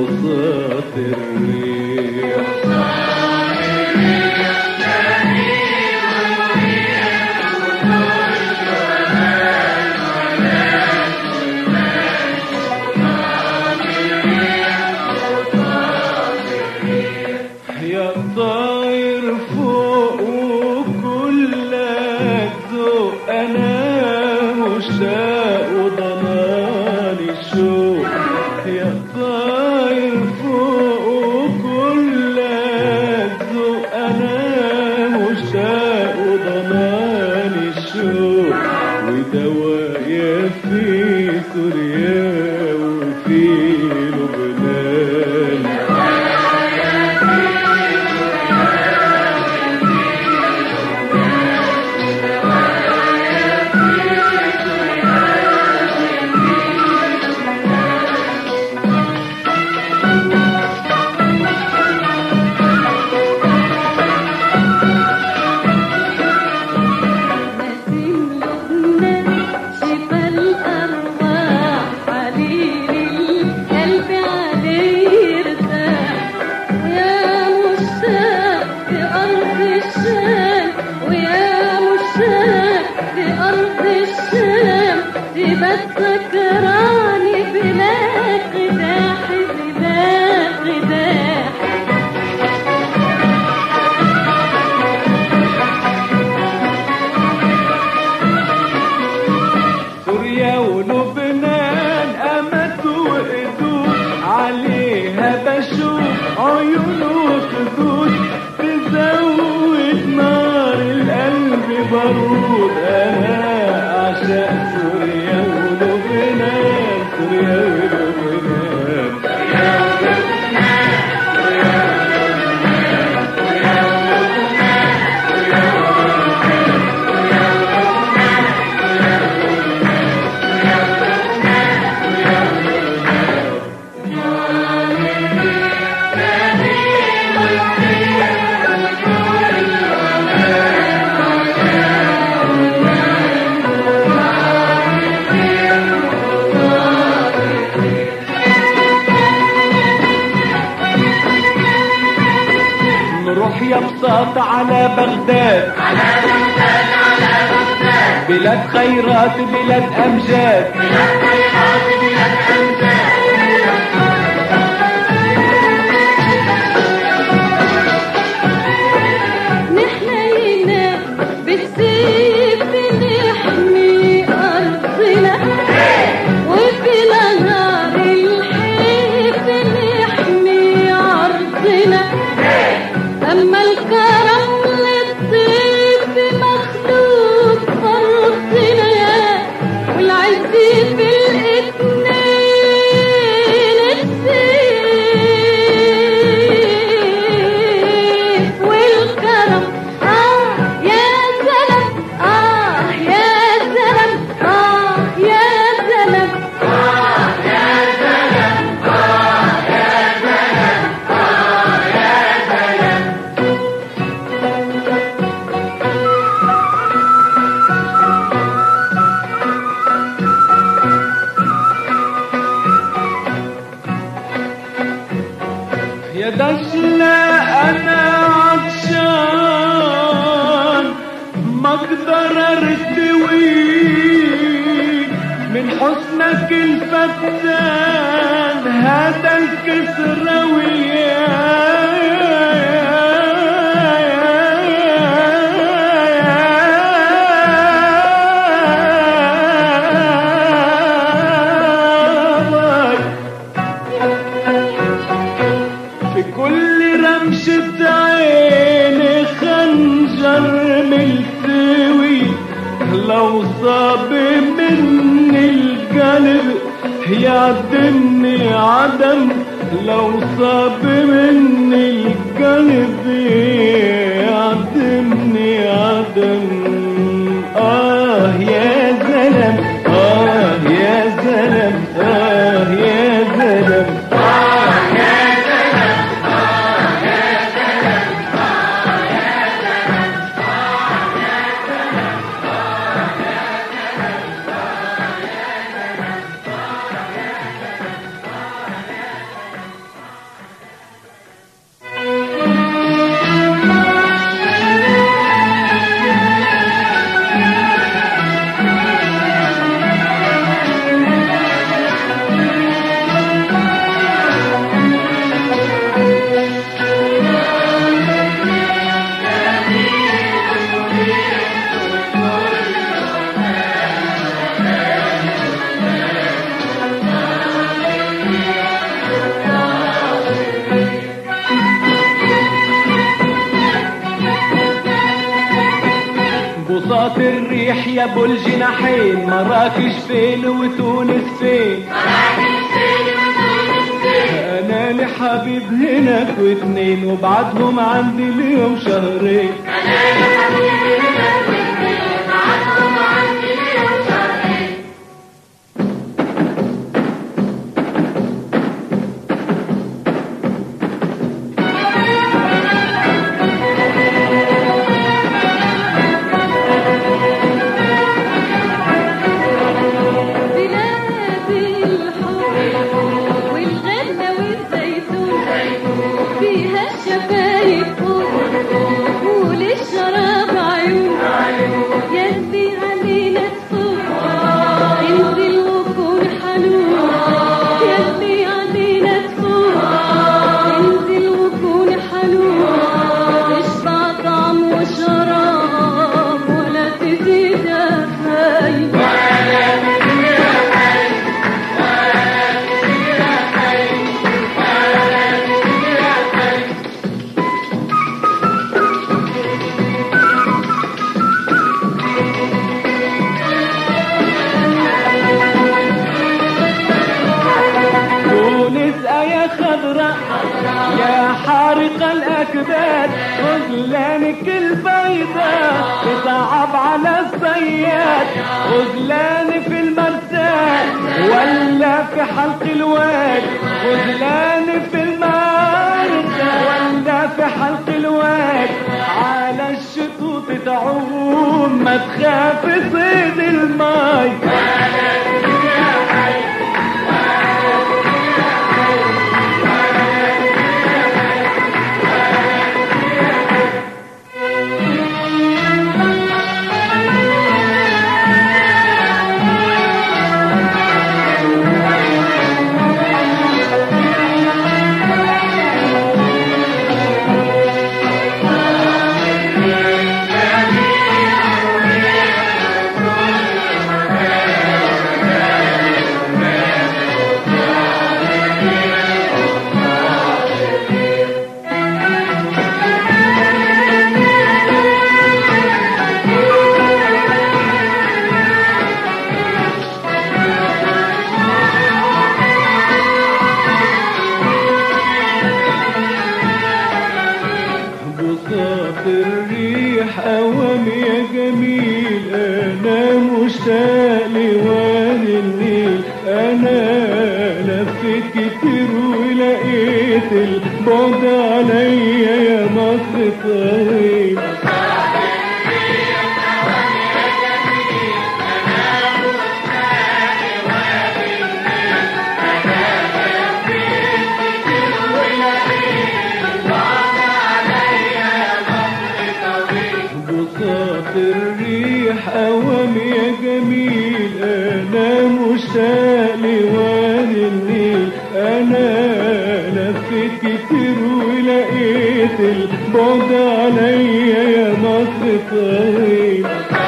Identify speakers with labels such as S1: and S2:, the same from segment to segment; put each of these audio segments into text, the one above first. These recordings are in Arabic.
S1: وصات الريح. يا طاير فوق وكلك ذوق، انا مشتاق وضناني الشوق. يا طاير فوق وكلك ذوق، انا مشتاق وضناني الشوق. ودوايا في سوريا وفي لبنان.
S2: سكراني بلا قداح بلا قداح.
S1: سوريا ولبنان قامت وقدود، عليها بشوف عيون وخدود، تزود نار القلب بارود. انا اعشق سوريا ولبنان، سوريا ولبنان. نروح يا بساط على بغداد،
S2: على بغداد على بغداد،
S1: بلاد خيرات بلاد أمجاد،
S2: بلاد خيرات بلاد أمجاد. نحنينا بالسيف نحمي أرضنا، وفي نهار الحيف نحمي عرضنا. أما الكرم للطيب مخلوق فرضنا، والعز في الاتنين السيف والكرم. يا سلام يا سلام يا سلام يا سلام يا سلام.
S1: يا دجلة أنا عطشان ما أقدر أرتوي من حسنك الفتان، هذا الكسروي. في كل رمشة عين خنجر ملتوي، لو صاب مني القلب يعدمني عدم، لو صاب مني القلب يعدمني عدم. يا زلم يا زلم يا زلم. صحيح يا ابو الجناحين، مراكش فين وتونس فين؟ انا لحبيب هناك واتنين، وبعدهم عندي اليوم شهرين. يا حارق الأكباد، غزلانك البيضاء تصعب على الصياد، غزلان في المرسال ولا في حلق الواد، غزلان في المرسال ولا في حلق الواد، على الشطوط تعوم ما تخاف صيد الماي. الريح أوام يا جميل، أنا مشتاق لوادي النيل، أنا لفيت كتير ولقيت البعد عليا يا مصر طويل. الريح أوام يا جميل، أنا مشتاق لوادي النيل، أنا لفيت كتير ولقيت البعد عليا يا مصر طويل.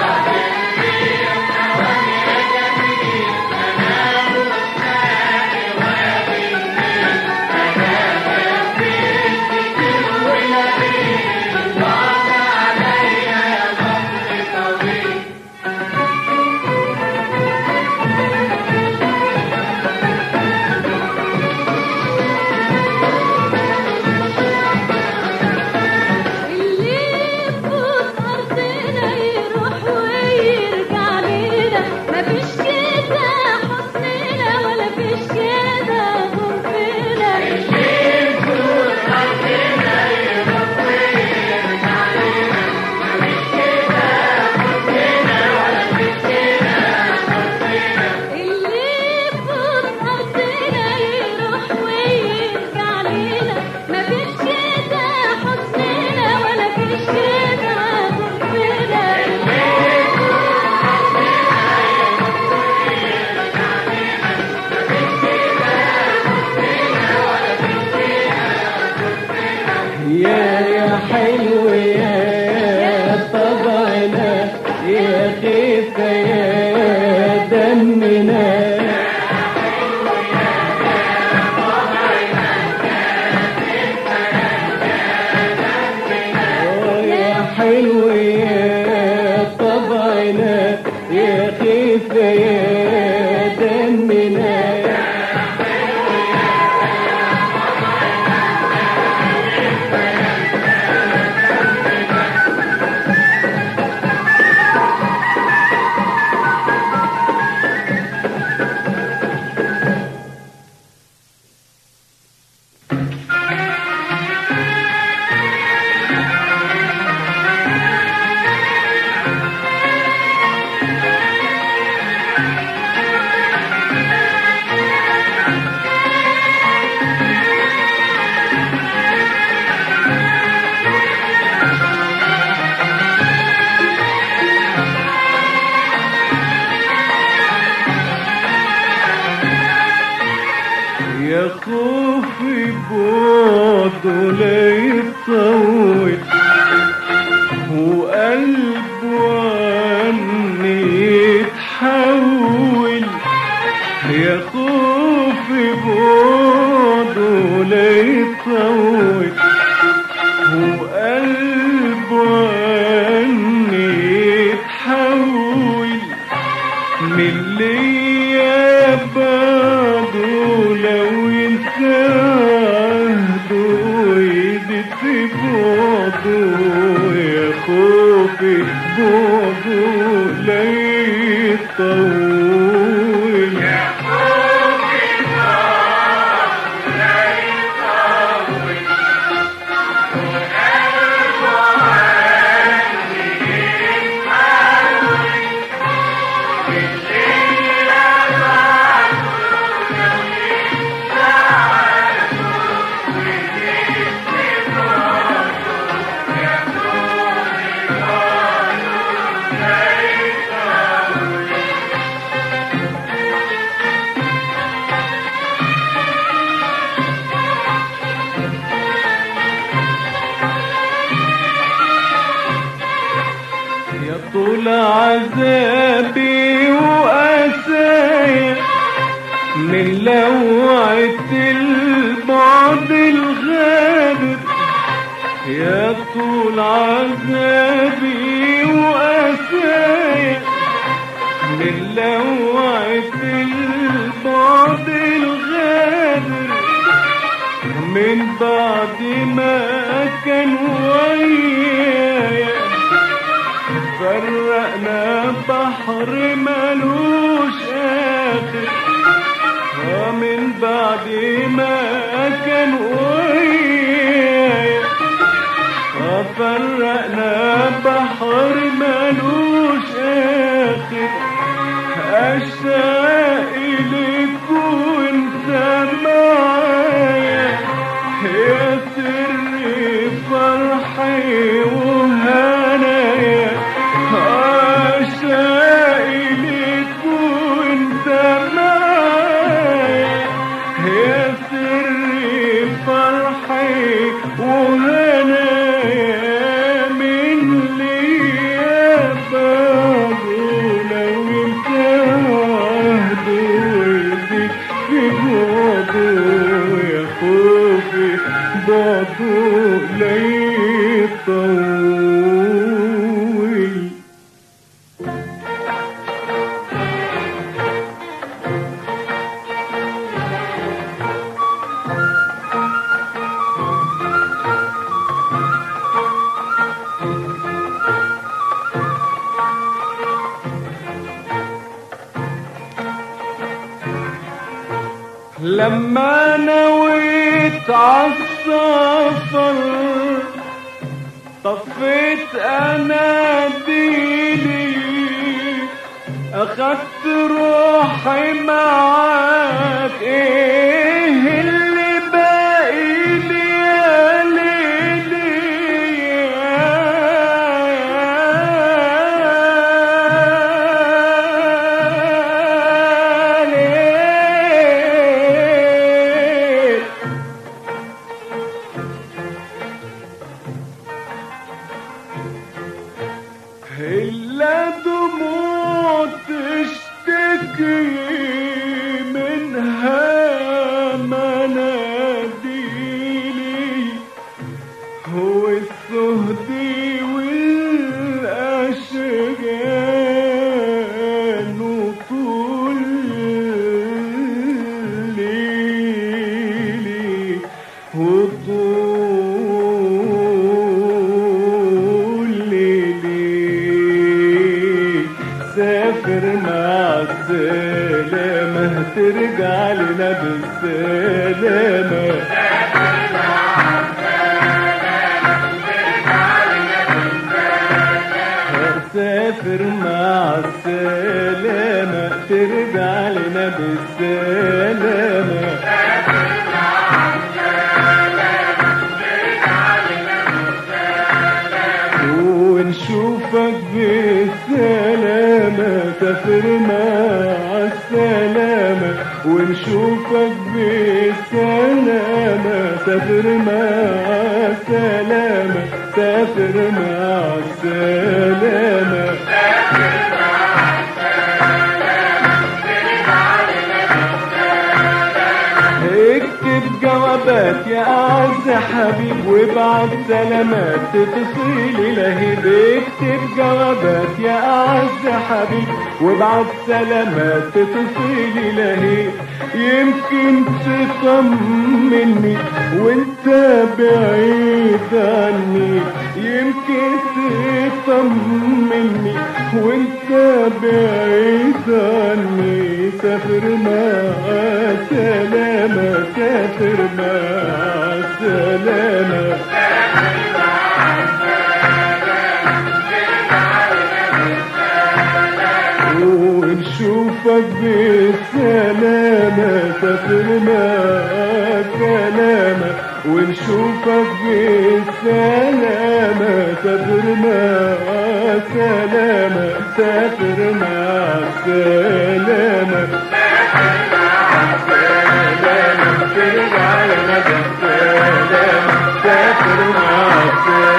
S1: يا حلو يا طبعنا، يا خفة يا دمنا، يا حلو يا طبعنا، خوفي بعده لا يطول وقلبه عني يتحول يا خوفي بعده لا يطول وقلبه عني يتحول من ليا بعده لو ينسى عهده ويزيد في بعده يا خوفي بعده لا يطول يا خوفي بعده لا يطول وقلبه عني يتحول طول عذابي وقسايا من لوعة البعد الغادر يا طول عذابي وقسايا من لوعة البعد الغادر من بعد ما كان ويايا فرقنا بحر ملوش آخر من بعد ما كان ويايا فرقنا بحر ملوش آخر أشتاق إليك وانت معايا يا سر فرحي وهنايا عشاق إليك وانت معايا يا سر فرحي وهنايا من ليا بعده لو انت عهده ويزيد في بعده يا خوفي بعده لا يطول لما نويت عالسفر طفيت اناديلي اخدت روحي معاك ايه اللي باقي لي يا ليلي إلا دموع تشتكي منها مناديلي هو السهدي والأشجان وطول ليلي وطول ليلي سافر مع السلامة ترجع لنا بالسلامة سافر مع السلامة ترجع لنا بالسلامة ونشوفك بالسلامة سافر مع السلامة ونشوفك بالسلامة سافر مع السلامة سافر مع السلامة اكتب جوابات يا أعز حبيب وابعت سلامات تصيل لهيب اكتب جوابات يا أعز حبيب وابعت سلامات تصيل لهيب يمكن تطمني وانت بعيد عني يمكن تطمني وانت بعيد عني سافر مع السلامة سافر مع السلامة ونشوفك بالسلامة سافر مع السلامة ونشوفك بالسلامة سافر مع السلامة سافر مع السلامة سافر مع السلامة